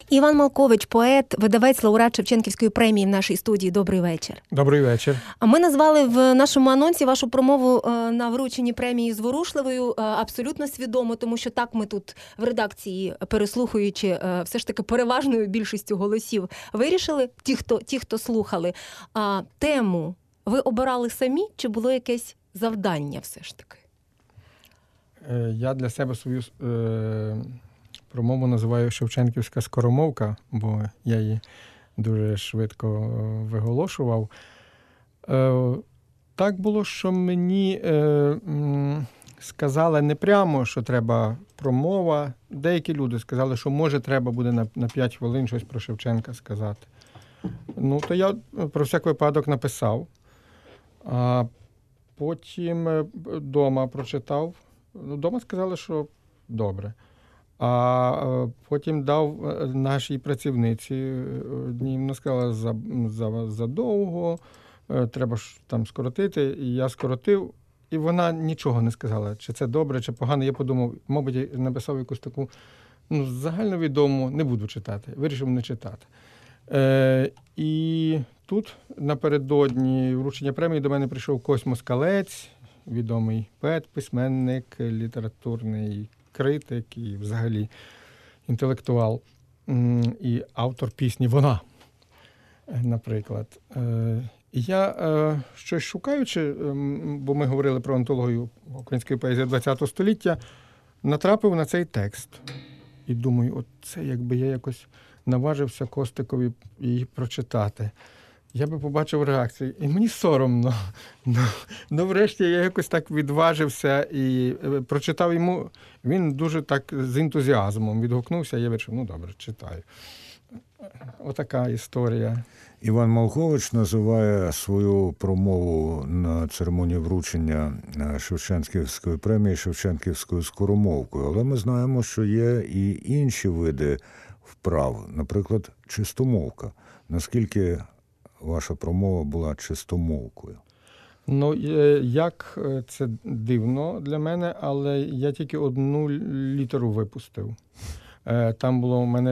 Іван Малкович, поет, видавець, лауреат Шевченківської премії в нашій студії. Добрий вечір. Добрий вечір. А ми назвали в нашому анонсі вашу промову на врученні премії зворушливою абсолютно свідомо, тому що так ми тут в редакції, переслухаючи все ж таки переважною більшістю голосів, вирішили, ті, хто слухали. Тему ви обирали самі, чи було якесь завдання все ж таки? Я для себе свою промову називаю «Шевченківська скоромовка», бо я її дуже швидко виголошував. Так було, що мені сказали не прямо, що треба промова. Деякі люди сказали, що може треба буде на 5 хвилин щось про Шевченка сказати. Ну, то я про всяк випадок написав. А потім вдома прочитав. Вдома сказали, що добре. А потім дав нашій працівниці одній, вона сказала, задовго, треба ж там скоротити. І я скоротив, і вона нічого не сказала, чи це добре, чи погано. Я подумав, мабуть, написав якусь таку загальновідому, не буду читати, вирішив не читати. І тут напередодні вручення премії до мене прийшов Кось Москалець, відомий поет, письменник, літературний критик і взагалі інтелектуал і автор пісні «Вона», наприклад. І я щось шукаючи, бо ми говорили про антологію української поезії ХХ століття, натрапив на цей текст. І думаю, от це якби я якось наважився Костикові її прочитати. Я би побачив реакцію. І мені соромно. Ну, врешті я якось так відважився і прочитав йому. Він дуже так з ентузіазмом відгукнувся. Я вирішив, ну добре, читаю. Отака історія. Іван Малкович називає свою промову на церемонії вручення Шевченківської премії Шевченківською скоромовкою. Але ми знаємо, що є і інші види вправ, наприклад, чистомовка. Наскільки ваша промова була чистомовкою? Ну, як це дивно для мене, але я тільки одну літеру випустив. Там було у мене...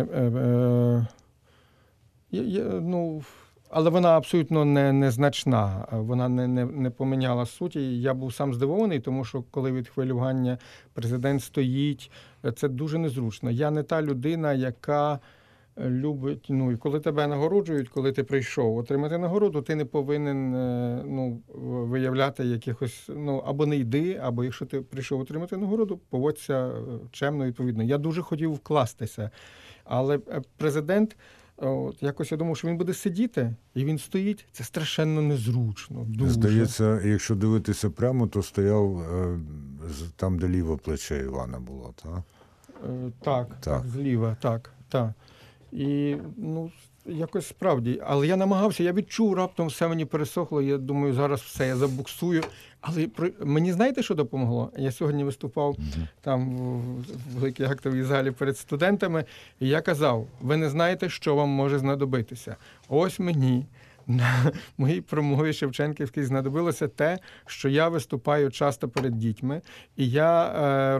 але вона абсолютно незначна, вона не поміняла суті. Я був сам здивований, тому що коли від хвилювання президент стоїть, це дуже незручно. Я не та людина, яка любить, і коли тебе нагороджують, коли ти прийшов отримати нагороду, ти не повинен виявляти якихось, або не йди, або якщо ти прийшов отримати нагороду, поводься чемно і відповідно. Я дуже хотів вкластися, але президент, якось я думав, що він буде сидіти, і він стоїть, це страшенно незручно. Дуже. Здається, якщо дивитися прямо, то стояв там, де ліве плече Івана було, так? Так, зліва, так. І, якось справді. Але я намагався, я відчув, раптом все мені пересохло, я думаю, зараз все, я забуксую. Але мені знаєте, що допомогло? Я сьогодні виступав там в великій актовій залі перед студентами, і я казав, ви не знаєте, що вам може знадобитися. Ось мені на моїй промові Шевченківській знадобилося те, що я виступаю часто перед дітьми, і я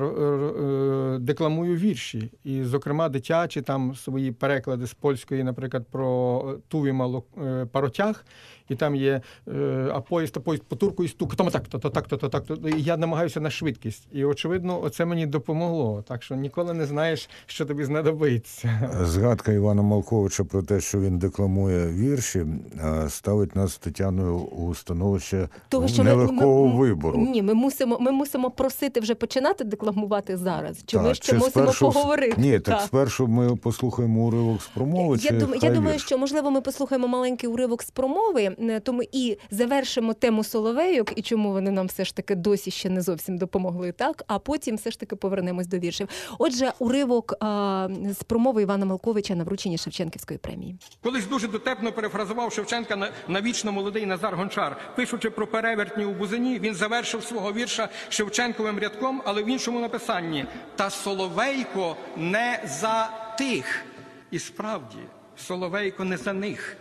декламую вірші. І, зокрема, дитячі там свої переклади з польської, наприклад, про Тувіма паротяг, і там є поїзд по турку і стук, тому так. І я намагаюся на швидкість. І, очевидно, оце мені допомогло. Так що ніколи не знаєш, що тобі знадобиться. Згадка Івана Малковича про те, що він декламує вірші, ставить нас з Тетяною у становище нелегкого вибору. Ні, ми мусимо просити вже починати декламувати зараз. Чи ми ще мусимо поговорити? Ні, так спершу ми послухаємо уривок з промови. Я думаю, що, можливо, ми послухаємо маленький уривок з промови, тому і завершимо тему Соловейок, і чому вони нам все ж таки досі ще не зовсім допомогли, так? А потім все ж таки повернемось до віршів. Отже, уривок з промови Івана Малковича на врученні Шевченківської премії. Колись дуже дотепно перефразував Шевченка на вічно молодий Назар Гончар. Пишучи про перевертні у Бузині, він завершив свого вірша Шевченковим рядком, але в іншому написанні: «Та Соловейко не за тих». І справді, Соловейко не за них.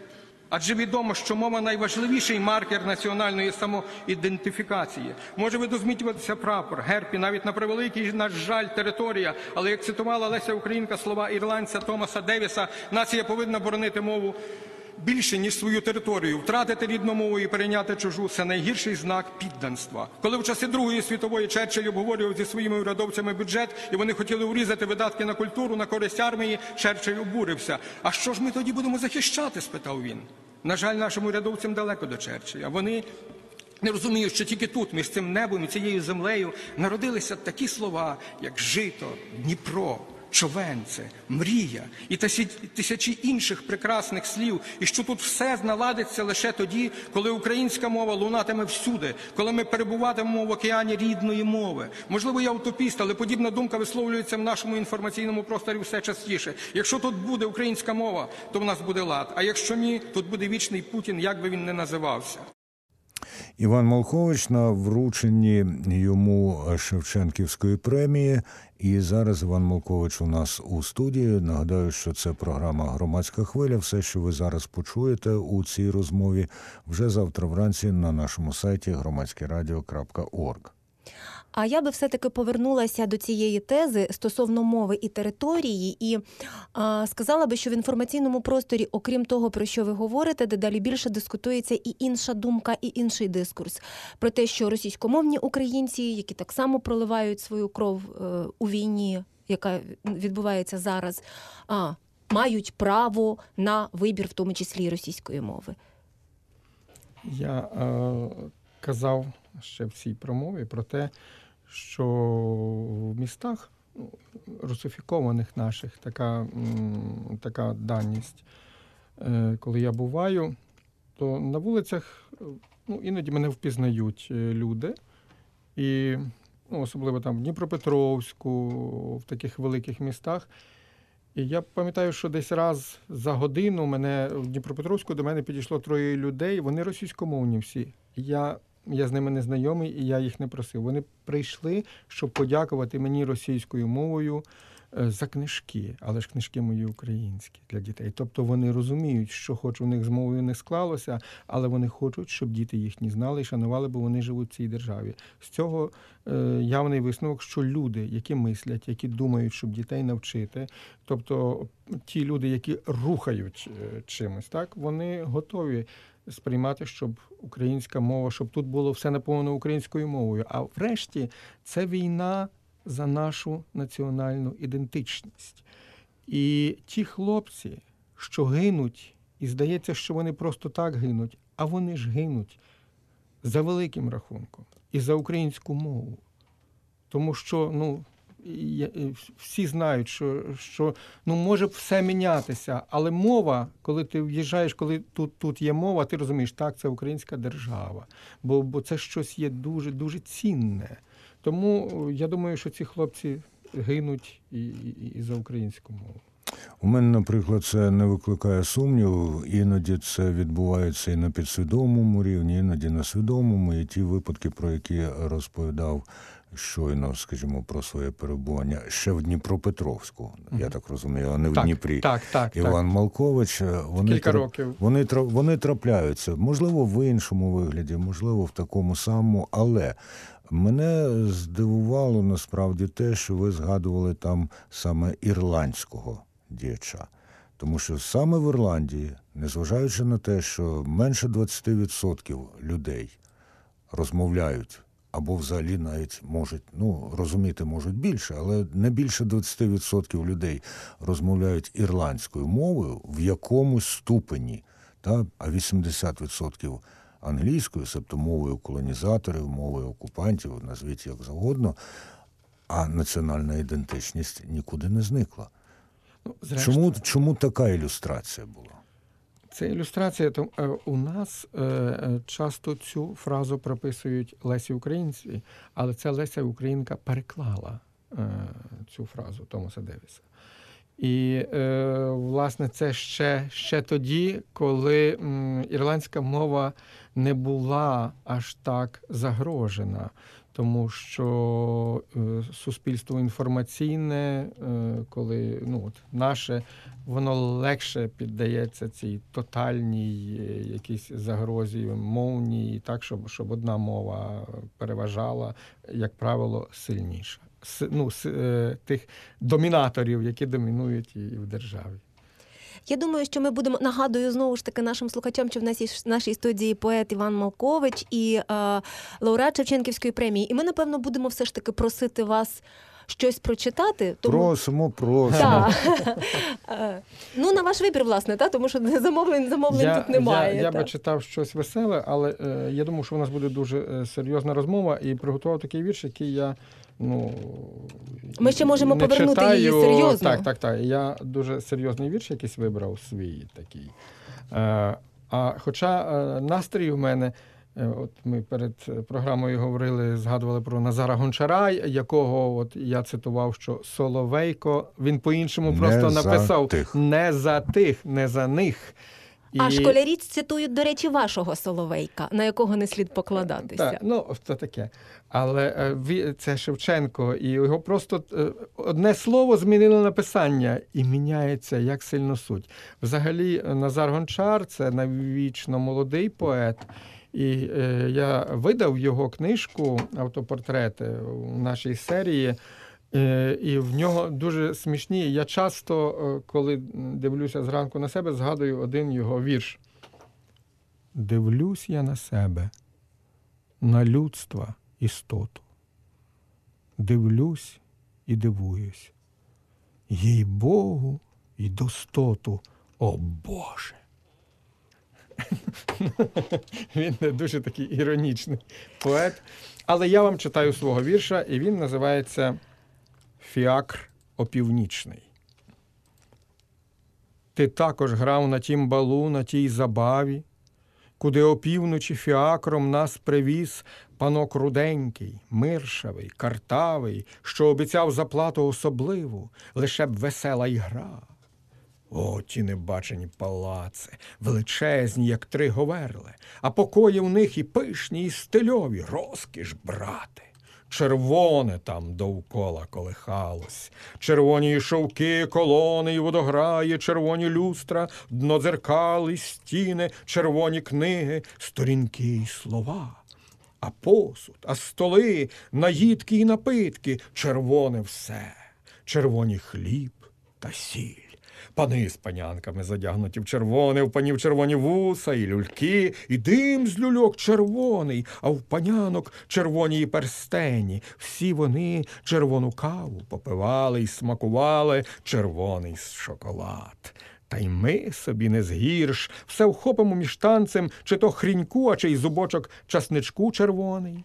Адже відомо, що мова – найважливіший маркер національної самоідентифікації. Може видозмінюватися прапор, герб і навіть на превеликий наш жаль територія, але як цитувала Леся Українка слова ірландця Томаса Девіса, нація повинна боронити мову більше, ніж свою територію. Втратити рідну мову і перейняти чужу – це найгірший знак підданства. Коли в часи Другої світової Черчилль обговорював зі своїми урядовцями бюджет, і вони хотіли урізати видатки на культуру, на користь армії, Черчилль обурився. «А що ж ми тоді будемо захищати?» – спитав він. На жаль, нашим урядовцям далеко до Черчилля. Вони не розуміють, що тільки тут, між цим небом і цією землею, народилися такі слова, як жито, Дніпро, човенце, мрія і тисячі інших прекрасних слів, і що тут все наладиться лише тоді, коли українська мова лунатиме всюди, коли ми перебуватимемо в океані рідної мови. Можливо, я утопіст, але подібна думка висловлюється в нашому інформаційному просторі все частіше. Якщо тут буде українська мова, то в нас буде лад, а якщо ні, тут буде вічний Путін, як би він не називався. Іван Малкович на врученні йому Шевченківської премії. І зараз Іван Малкович у нас у студії. Нагадаю, що це програма «Громадська хвиля». Все, що ви зараз почуєте у цій розмові, вже завтра вранці на нашому сайті громадськерадіо.орг. А я би все-таки повернулася до цієї тези стосовно мови і території і сказала би, що в інформаційному просторі, окрім того, про що ви говорите, дедалі більше дискутується і інша думка, і інший дискурс. Про те, що російськомовні українці, які так само проливають свою кров у війні, яка відбувається зараз, мають право на вибір, в тому числі і російської мови. Я казав ще в цій промові про те, що в містах русифікованих наших така даність. Коли я буваю, то на вулицях іноді мене впізнають люди. І особливо там в Дніпропетровську, в таких великих містах. І я пам'ятаю, що десь раз за годину в Дніпропетровську до мене підійшло 3 людей, вони російськомовні всі. Я з ними не знайомий, і я їх не просив. Вони прийшли, щоб подякувати мені російською мовою за книжки, але ж книжки мої українські для дітей. Тобто вони розуміють, що хоч у них з мовою не склалося, але вони хочуть, щоб діти їхні знали і шанували, бо вони живуть в цій державі. З цього явний висновок, що люди, які мислять, які думають, щоб дітей навчити, тобто ті люди, які рухають чимось, так, вони готові сприймати, щоб українська мова, щоб тут було все наповнено українською мовою. А врешті це війна за нашу національну ідентичність. І ті хлопці, що гинуть, і здається, що вони просто так гинуть, а вони ж гинуть за великим рахунком і за українську мову. Тому що, всі знають, що може все мінятися, але мова, коли ти в'їжджаєш, коли тут є мова, ти розумієш, так, це українська держава, бо це щось є дуже, дуже цінне. Тому я думаю, що ці хлопці гинуть і за українську мову. У мене, наприклад, це не викликає сумніву. Іноді це відбувається і на підсвідомому рівні, іноді на свідомому. І ті випадки, про які розповідав щойно, скажімо, про своє перебування ще в Дніпропетровську, я так розумію, а не в Дніпрі. Так. Іван Малкович, Кілька років. Вони трапляються. Можливо, в іншому вигляді, можливо, в такому самому, але мене здивувало насправді те, що ви згадували там саме ірландського діяча. Тому що саме в Ірландії, незважаючи на те, що менше 20% людей розмовляють, або взагалі навіть можуть, розуміти можуть більше, але не більше 20% людей розмовляють ірландською мовою в якомусь ступені, а 80% англійською, себто мовою колонізаторів, мовою окупантів, назвіть як завгодно, а національна ідентичність нікуди не зникла. Чому така ілюстрація була? Це ілюстрація, у нас часто цю фразу прописують Лесі Українці, але це Леся Українка переклала цю фразу Томаса Девіса. І, власне, це ще тоді, коли ірландська мова не була аж так загрожена. тому що суспільство інформаційне, коли наше, воно легше піддається цій тотальній якійсь загрозі мовній, так, щоб одна мова переважала, як правило, сильніша. Тих домінаторів, які домінують і в державі. Я думаю, що ми будемо, нагадую знову ж таки нашим слухачам, що в нашій студії поет Іван Малкович і лауреат Шевченківської премії. І ми, напевно, будемо все ж таки просити вас щось прочитати. Просимо. Так. На ваш вибір, власне, тому що замовлень тут немає. Я би читав щось веселе, але я думаю, що у нас буде дуже серйозна розмова, і приготував такий вірш, який я ми ще можемо повернути читаю, її серйозно. Так. Я дуже серйозний вірш якийсь вибрав свій такий. Хоча настрій у мене, от ми перед програмою згадували про Назара Гончара, якого я цитував, що Соловейко, він по-іншому просто написав «не за тих, не за них». А школярі цитують, до речі, вашого Соловейка, на якого не слід покладатися. Так, це таке. Але це Шевченко, і його просто одне слово змінило написання, і міняється, як сильно суть. Взагалі, Назар Гончар – це навічно молодий поет, і я видав його книжку «Автопортрети» у нашій серії, і в нього дуже смішні. Я часто, коли дивлюся зранку на себе, згадую один його вірш. «Дивлюсь я на себе, на людства істоту. Дивлюсь і дивуюсь. Їй-богу, й достоту, о Боже!» Він не дуже такий іронічний поет. Але я вам читаю свого вірша, і він називається «Фіакр опівнічний». Ти також грав на тім балу, на тій забаві, куди опівночі фіакром нас привіз панок руденький, миршавий, картавий, що обіцяв заплату особливу, лише б весела й гра. О, ті небачені палаци, величезні, як 3 говерли, а покої в них і пишні, і стильові, розкіш, брате. Червоне там довкола колихалось, червоні шовки, колони і водограї, червоні люстра, дно дзеркал і стіни, червоні книги, сторінки і слова. А посуд, а столи, наїдки і напитки, червоне все, червоні хліб та сіль. Пани з панянками задягнуті в червоне, в панів червоні вуса і люльки, і дим з люльок червоний, а в панянок червоні і перстені. Всі вони червону каву попивали і смакували червоний шоколад. Та й ми собі не згірш, все вхопимо між танцем, чи то хріньку, а чи й зубочок часничку червоний.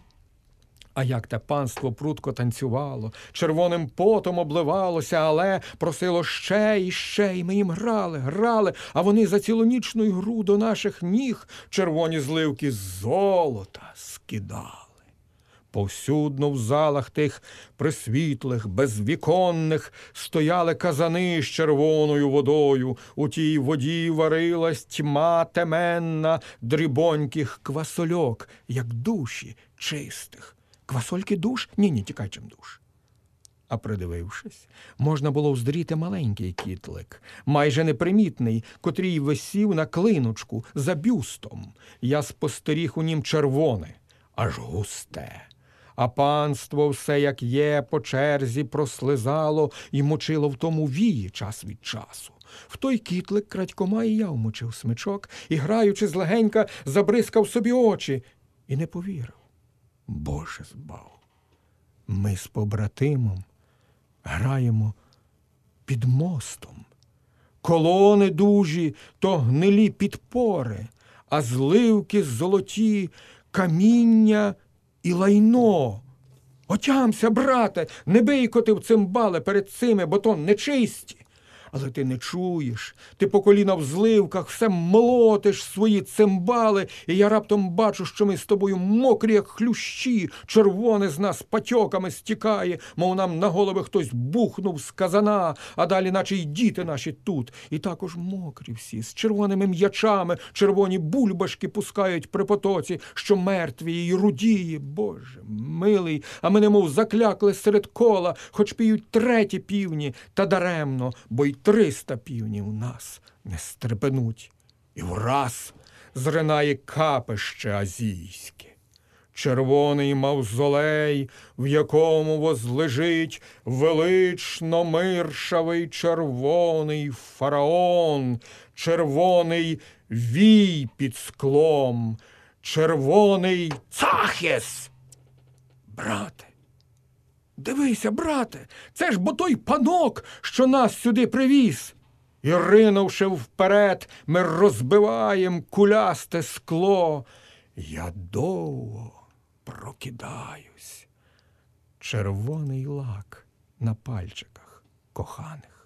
А як те панство прудко танцювало, червоним потом обливалося, але просило ще і ще, і ми їм грали, а вони за цілонічну ігру до наших ніг червоні зливки з золота скидали. Повсюдно в залах тих присвітлих, безвіконних стояли казани з червоною водою, у тій воді варилась тьма теменна дрібоньких квасольок, як душі чистих. Квасольки душ? Ні, тікай чим душ. А придивившись, можна було уздріти маленький кітлик, майже непримітний, котрий висів на клиночку за бюстом. Я спостеріг у нім червоне, аж густе. А панство все, як є, по черзі прослизало і мочило в тому вії час від часу. В той кітлик крадькома і я вмочив смичок і, граючи злегенька, забризкав собі очі і не повірив. Боже збав, ми з побратимом граємо під мостом. Колони дужі то гнилі підпори, а зливки золоті, каміння і лайно. Отямся, брате, не бий коти в цимбали перед цими, бо то нечисті. Але ти не чуєш. Ти по коліна в зливках, все молотиш свої цимбали, і я раптом бачу, що ми з тобою мокрі, як хлющі, червоне з нас патьоками стікає, мов нам на голови хтось бухнув з казана, а далі наче й діти наші тут. І також мокрі всі, з червоними м'ячами, червоні бульбашки пускають при потоці, що мертві й рудії. Боже, милий, а ми немов заклякли серед кола, хоч піють треті півні, та даремно, бо й 300 півнів нас не стрепенуть. І враз зринає капище азійське. Червоний мавзолей, в якому возлежить велично миршавий червоний фараон, червоний вій під склом, червоний Цахес. Брате, дивися, брате, це ж бо той панок, що нас сюди привіз. І ринувши вперед, ми розбиваєм кулясте скло. Я довго прокидаюсь. Червоний лак на пальчиках коханих.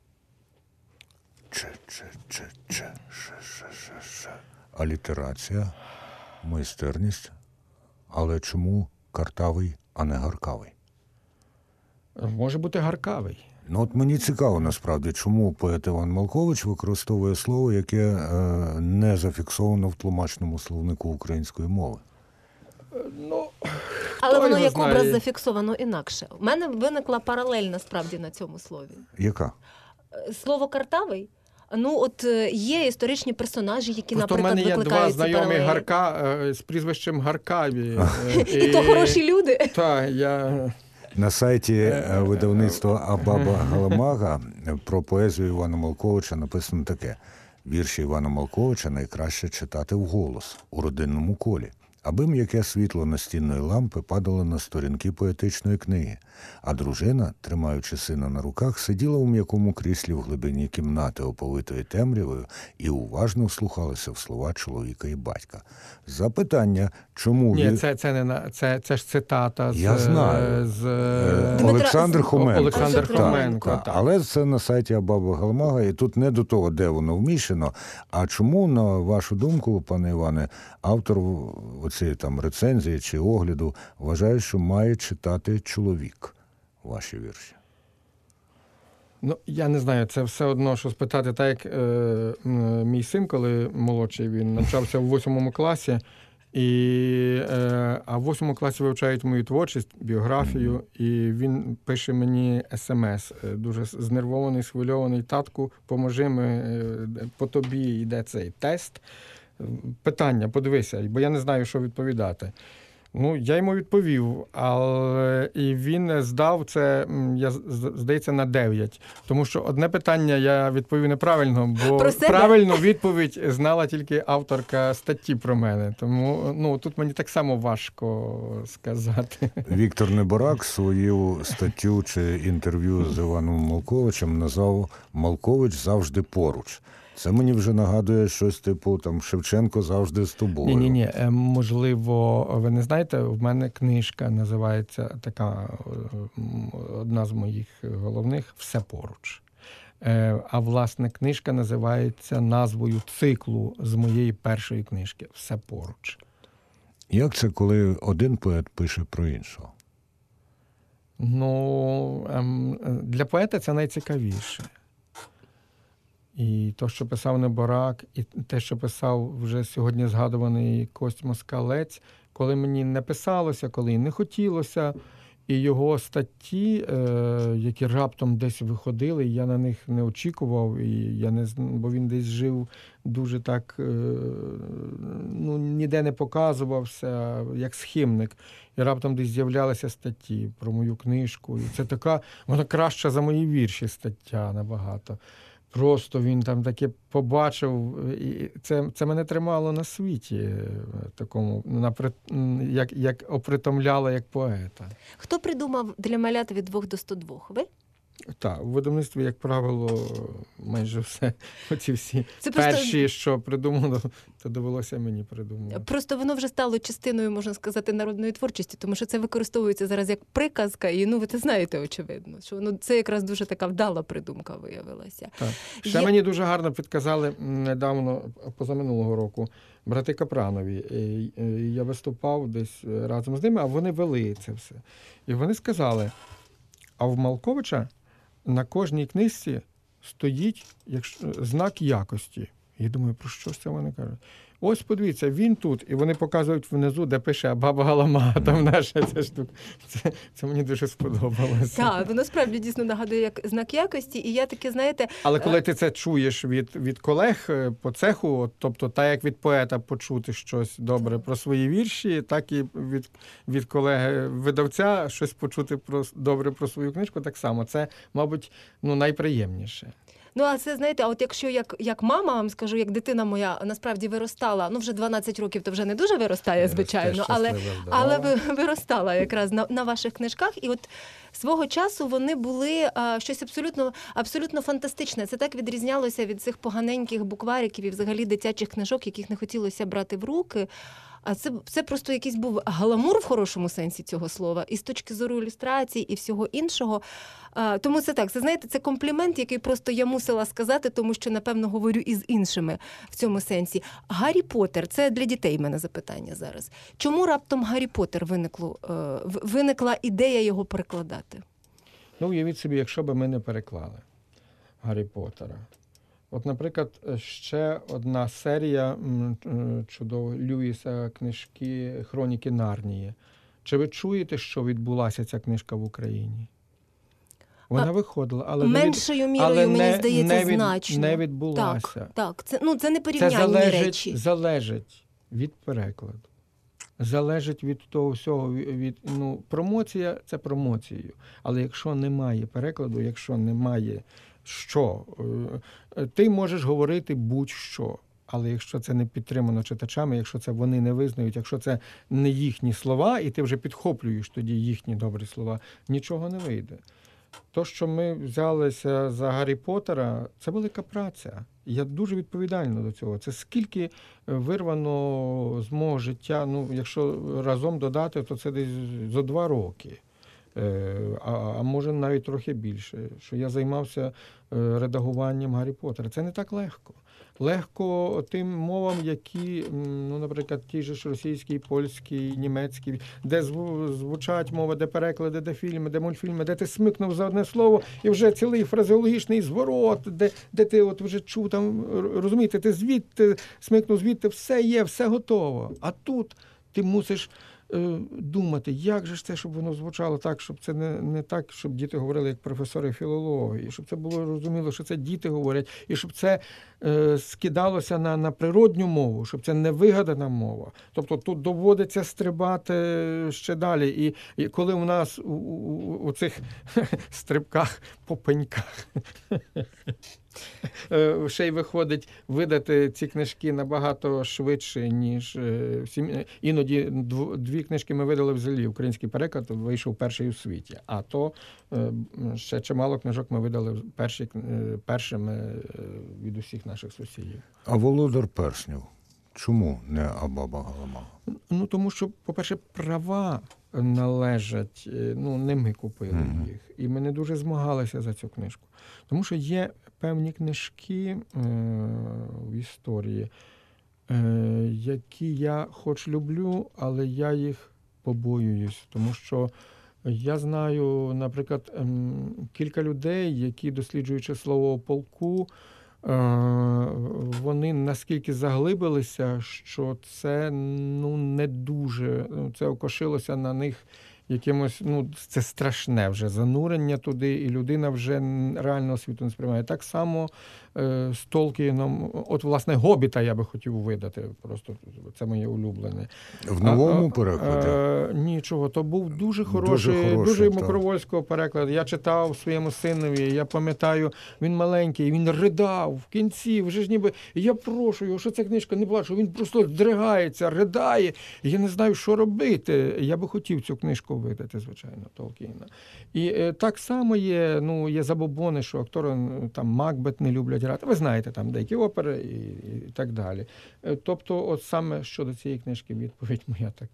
Алітерація, майстерність. Але чому картавий, а не гаркавий? Може бути гаркавий. Ну от мені цікаво насправді, чому поет Іван Малкович використовує слово, яке не зафіксовано в тлумачному словнику української мови. Ну, Але воно його як знає. образ зафіксовано інакше. У мене виникла паралель насправді на цьому слові. Яка? Слово «картавий», ну от є історичні персонажі, які, просто в наприклад, мене є викликають два ці знайомі паралелі. Гарка з прізвищем Гаркаві. І то хороші люди. Так, я... На сайті видавництва Абаба Галамага про поезію Івана Малковича написано таке. Вірші Івана Малковича найкраще читати вголос, у родинному колі, аби м'яке світло настінної лампи падало на сторінки поетичної книги, а дружина, тримаючи сина на руках, сиділа у м'якому кріслі в глибині кімнати, оповитої темрявою, і уважно вслухалася в слова чоловіка і батька. Запитання, чому... Ні, це ж цитата Я знаю. з Олександр Хоменко. Олександр Так, Хоменко, так. так. Але це на сайті Абаба Галамага, і тут не до того, де воно вміщено. А чому, на вашу думку, пане Іване, автор оцієї там рецензії чи огляду вважає, що має читати чоловік ваші вірші? Ну, я не знаю, це все одно, що спитати, так як мій син, коли молодший, він навчався в 8 класі, а в 8 класі вивчають мою творчість, біографію, і він пише мені смс, дуже знервований, схвильований: татку, поможи, по тобі йде цей тест. Питання, подивися, бо я не знаю, що відповідати. Ну, я йому відповів, і він здав це, здається, на 9. Тому що одне питання я відповів неправильно, бо правильну відповідь знала тільки авторка статті про мене. Тому тут мені так само важко сказати. Віктор Неборак свою статтю чи інтерв'ю з Іваном Малковичем назвав «Малкович завжди поруч». Це мені вже нагадує щось типу там Шевченко завжди з тобою. Ні. Можливо, ви не знаєте, в мене книжка називається така, одна з моїх головних, «Все поруч». А власне книжка називається назвою циклу з моєї першої книжки «Все поруч». Як це, коли один поет пише про іншого? Ну, для поета це найцікавіше. І те, що писав Неборак, і те, що писав вже сьогодні згадуваний Кость Москалець, коли мені не писалося, коли не хотілося, і його статті, які раптом десь виходили, я на них не очікував, бо він десь жив дуже так, ніде не показувався, як схимник. І раптом десь з'являлися статті про мою книжку. І це така, вона краща за мої вірші стаття набагато. Просто він там таке побачив, і це мене тримало на світі, такому, як опритомляло як поета. Хто придумав «Для малят від 2 до 102»? Ви? Так, у видавництві, як правило, майже все, оці всі Це просто- перші, що придумали, то довелося мені придумувати. Просто воно вже стало частиною, можна сказати, народної творчості, тому що це використовується зараз як приказка, і ви це знаєте, очевидно, що це якраз дуже така вдала придумка виявилася. Так. Ще мені дуже гарно підказали недавно, позаминулого року, брати Капранові. Я виступав десь разом з ними, а вони вели це все. І вони сказали, а в Малковича на кожній книжці стоїть знак якості. Я думаю, про що ж це вони кажуть? Ось подивіться, він тут, і вони показують внизу, де пише «Баба Галама», там наша ця штука. Це мені дуже сподобалося. Так, воно справді дійсно нагадує як знак якості, і я таке, знаєте... Але коли ти це чуєш від колег по цеху, тобто так як від поета почути щось добре про свої вірші, так і від колеги-видавця щось почути добре про свою книжку, так само. Це, мабуть, найприємніше. А це, знаєте, а от якщо як мама, вам скажу, як дитина моя насправді виростала, вже 12 років, то вже не дуже виростає, звичайно, але виростала якраз на ваших книжках. І от свого часу вони були щось абсолютно фантастичне. Це так відрізнялося від цих поганеньких буквариків і взагалі дитячих книжок, яких не хотілося брати в руки. А це просто якийсь був галамур в хорошому сенсі цього слова, і з точки зору ілюстрацій, і всього іншого. Тому це так, знаєте, це комплімент, який просто я мусила сказати, тому що, напевно, говорю і з іншими в цьому сенсі. Гаррі Поттер, це для дітей в мене запитання зараз. Чому раптом Гаррі Поттер виникла ідея його перекладати? Уявіть собі, якщо б ми не переклали Гаррі Поттера. От, наприклад, ще одна серія чудово Льюіса книжки «Хроніки Нарнії». Чи ви чуєте, що відбулася ця книжка в Україні? Вона виходила, але меншою мірою, мені здається, значно. Не відбулася. Так. Це не порівнянні речі. Залежить від перекладу. Залежить від того всього. Промоція – це промоцією. Але якщо немає перекладу, якщо немає що, ти можеш говорити будь-що. Але якщо це не підтримано читачами, якщо це вони не визнають, якщо це не їхні слова, і ти вже підхоплюєш тоді їхні добрі слова, нічого не вийде. То, що ми взялися за Гаррі Поттера, це велика праця. Я дуже відповідально до цього. Це скільки вирвано з мого життя, якщо разом додати, то це десь за 2 роки. А може навіть трохи більше, що я займався редагуванням Гаррі Поттера. Це не так легко. Легко тим мовам, які, наприклад, ті ж російський, польський, німецький, де звучать мови, де переклади, де фільми, де мультфільми, де ти смикнув за одне слово і вже цілий фразеологічний зворот, де ти от вже чув, там, розумієте, ти звідти смикнув, звідти, все є, все готово. А тут ти мусиш думати, як же ж це, щоб воно звучало так, щоб це не так, щоб діти говорили як професори філології, щоб це було розуміло, що це діти говорять, і щоб це скидалося на природню мову, щоб це не вигадана мова. Тобто тут доводиться стрибати ще далі. І коли у нас у цих стрибках по пеньках ще й виходить видати ці книжки набагато швидше, ніж іноді 2 книжки ми видали взагалі. Український переклад вийшов перший у світі. А то ще чимало книжок ми видали першими від усіх наших сусідів. А «Володар перснів» чому не «А баба Галама»? Тому що, по-перше, права належать, не ми купили їх. І ми не дуже змагалися за цю книжку. Тому що є певні книжки в історії, які я хоч люблю, але я їх побоююсь. Тому що я знаю, наприклад, кілька людей, які, досліджуючи слово «полку», вони наскільки заглибилися, що це не дуже, це окошилося на них якимось, це страшне вже занурення туди, і людина вже реального світу не сприймає. Так само з Толкіном. От, власне, «Гобіта» я би хотів видати. Просто це моє улюблене. В новому перекладі? Нічого, то був дуже хороший, дуже Мокровольського переклад. Я читав своєму синові, я пам'ятаю, він маленький, він ридав в кінці, вже ж ніби, я прошу його, що ця книжка не плачу, він просто здригається, ридає, я не знаю, що робити. Я би хотів цю книжку видати, звичайно, Толкіна. І так само є, є забобони, що актори там Макбет не люблять грати. Ви знаєте, там деякі опери і так далі. Тобто, от саме щодо цієї книжки відповідь моя така.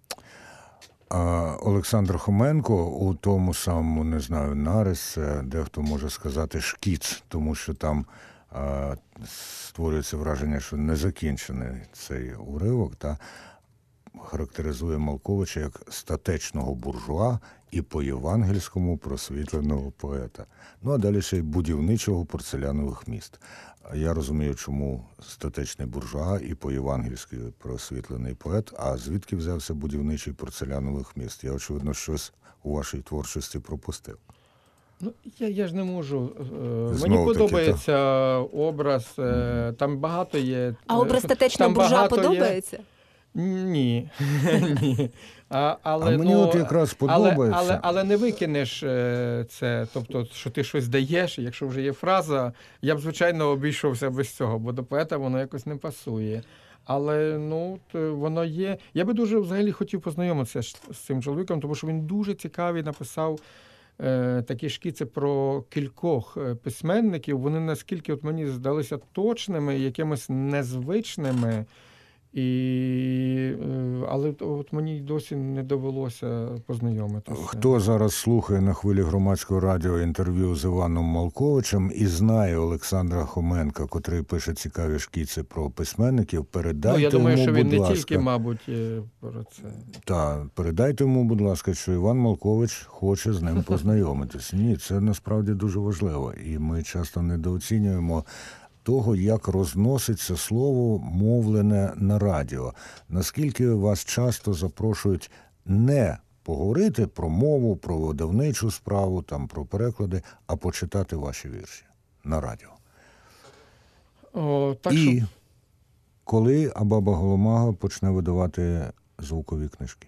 Олександр Хоменко у тому самому, не знаю, нарис, дехто може сказати шкіц, тому що там створюється враження, що незакінчений цей уривок, характеризує Малковича як статечного буржуа і по-євангельському просвітленого поета. А далі ще й будівничого порцелянових міст. Я розумію, чому статечний буржуа і по-євангельськи просвітлений поет, а звідки взявся будівничий порцелянових міст? Я, очевидно, щось у вашій творчості пропустив. Я ж не можу. Мені подобається образ, там багато є. А образ статечного буржуа подобається? Ні. Але мені от якраз подобається. Але не викинеш це, тобто, що ти щось даєш, якщо вже є фраза, я б, звичайно, обійшовся без цього, бо до поета воно якось не пасує. Але, воно є. Я би дуже, взагалі, хотів познайомитися з цим чоловіком, тому що він дуже цікавий написав такі шкіци про кількох письменників. Вони наскільки от мені здалися точними, якимось незвичними. Але от мені досі не довелося познайомитися. Хто зараз слухає на хвилі Громадського радіо інтерв'ю з Іваном Малковичем і знає Олександра Хоменка, котрий пише цікаві шкіци про письменників, передайте я думаю, йому, що він будь ласка, не тільки, мабуть, про це. Так, передайте йому, будь ласка, що Іван Малкович хоче з ним познайомитися. Ні, це насправді дуже важливо. І ми часто недооцінюємо того, як розноситься слово, мовлене на радіо. Наскільки вас часто запрошують не поговорити про мову, про видавничу справу, там, про переклади, а почитати ваші вірші на радіо. І коли Абаба Голомага почне видавати звукові книжки?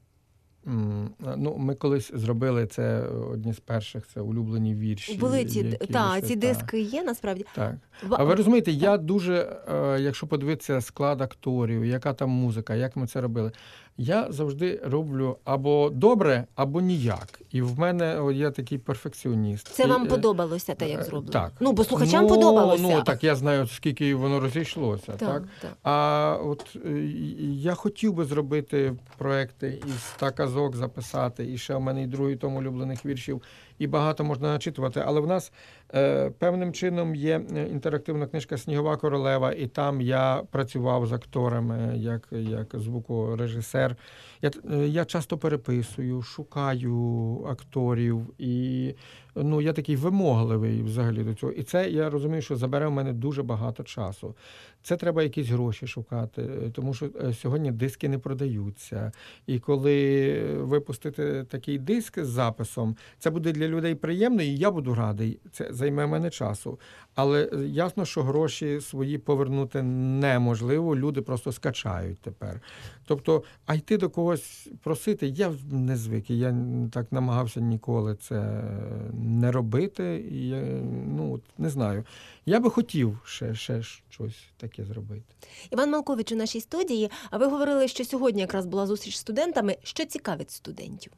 Ми колись зробили це, одні з перших, це улюблені вірші. Були ці диски є, насправді. Так. А ви розумієте, я дуже, якщо подивитися склад акторів, яка там музика, як ми це робили, я завжди роблю або добре, або ніяк. І в мене я такий перфекціоніст. Це вам подобалося, те, як зроблено? Так. Бо слухачам подобалося. Так, я знаю, скільки воно розійшлося. Так. А от я хотів би зробити проекти із 100 казок записати, і ще в мене і другий том улюблених віршів, і багато можна начитувати. Але в нас певним чином є інтерактивна книжка «Снігова королева», і там я працював з акторами, як звукорежисер. Я часто переписую, шукаю акторів, і я такий вимогливий взагалі до цього. І це, я розумію, що забере в мене дуже багато часу. Це треба якісь гроші шукати, тому що сьогодні диски не продаються. І коли випустити такий диск з записом, це буде для людей приємно, і я буду радий. Це займе мене часу. Але ясно, що гроші свої повернути неможливо, люди просто скачають тепер. Тобто, а йти до когось просити, я не звик, я так намагався ніколи це не робити, і я, не знаю. Я би хотів ще щось таке зробити. Іван Малкович у нашій студії, а ви говорили, що сьогодні якраз була зустріч з студентами. Що цікавить студентів?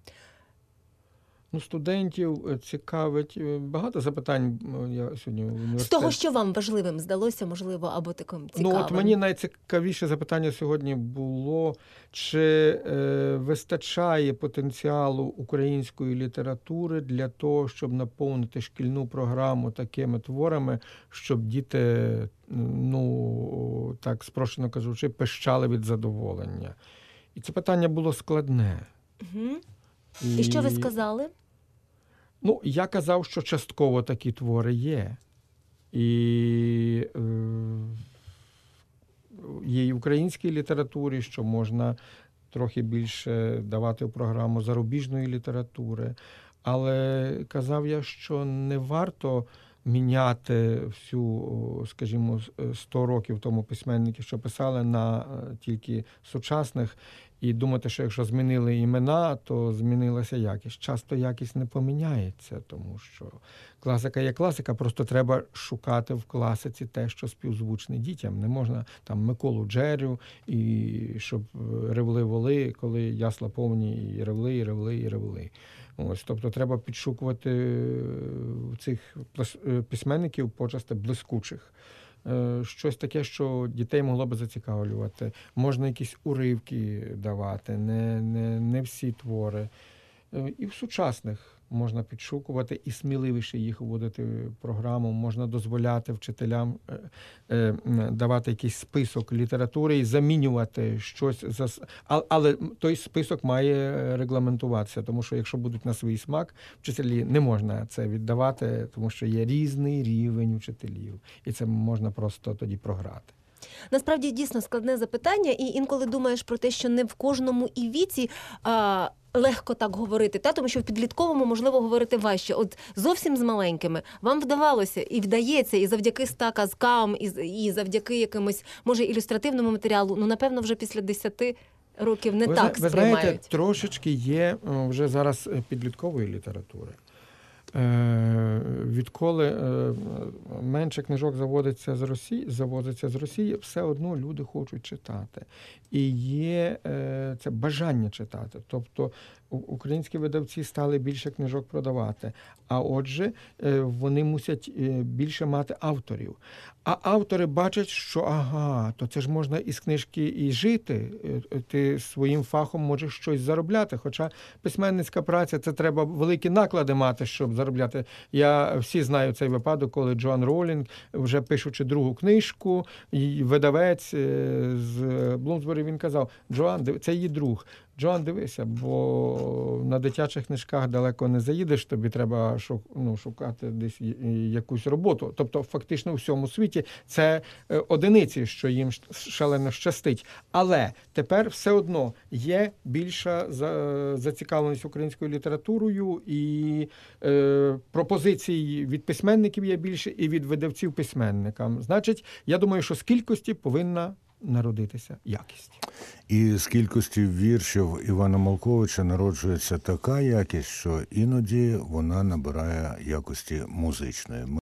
Студентів цікавить багато запитань. Я сьогодні в університеті. З того, що вам важливим здалося, можливо, або таким цікавим? От мені найцікавіше запитання сьогодні було, чи вистачає потенціалу української літератури для того, щоб наповнити шкільну програму такими творами, щоб діти, так спрощено кажучи, пищали від задоволення. І це питання було складне. Угу. І що ви сказали? Я казав, що частково такі твори є. І є і в українській літературі, що можна трохи більше давати в програму зарубіжної літератури. Але казав я, що не варто міняти всю, скажімо, 100 років тому письменників, що писали, на тільки сучасних, і думати, що якщо змінили імена, то змінилася якість. Часто якість не поміняється, тому що класика є класика, просто треба шукати в класиці те, що співзвучне дітям. Не можна там Миколу Джерю, і щоб ревли воли, коли ясла повні, і ревли, і ревли, і ревли. Ось, тобто треба підшукувати цих письменників почасти блискучих. Щось таке, що дітей могло би зацікавлювати. Можна якісь уривки давати, не всі твори. І в сучасних можна підшукувати і сміливіше їх вводити в програму. Можна дозволяти вчителям давати якийсь список літератури і замінювати щось. Але той список має регламентуватися, тому що якщо будуть на свій смак, вчителі не можна це віддавати, тому що є різний рівень вчителів. І це можна просто тоді програти. Насправді, дійсно складне запитання, і інколи думаєш про те, що не в кожному і віці легко так говорити, тому що в підлітковому, можливо, говорити важче. От зовсім з маленькими вам вдавалося і вдається, і завдяки 100 казкам, і завдяки якимось, може, ілюстративному матеріалу, напевно, вже після 10 років не так сприймають. Ви знаєте, трошечки є вже зараз підліткової літератури. Відколи менше книжок завозиться з Росії, все одно люди хочуть читати. І є це бажання читати. Тобто українські видавці стали більше книжок продавати. А отже, вони мусять більше мати авторів. А автори бачать, що то це ж можна із книжки і жити. Ти своїм фахом можеш щось заробляти. Хоча письменницька праця, це треба великі наклади мати, щоб заробляти. Всі знаю цей випадок, коли Джоан Роулінг, вже пишучи другу книжку, і видавець з Блумсбері, він казав: Джоан, це її друг. Джоан, дивися, бо на дитячих книжках далеко не заїдеш, тобі треба шукати десь якусь роботу. Тобто фактично у всьому світі це одиниці, що їм шалено щастить. Але тепер все одно є більша зацікавленість українською літературою, і пропозицій від письменників є більше, і від видавців письменникам. Значить, я думаю, що з кількості повинна народитися якість. І з кількості віршів Івана Малковича народжується така якість, що іноді вона набирає якості музичної.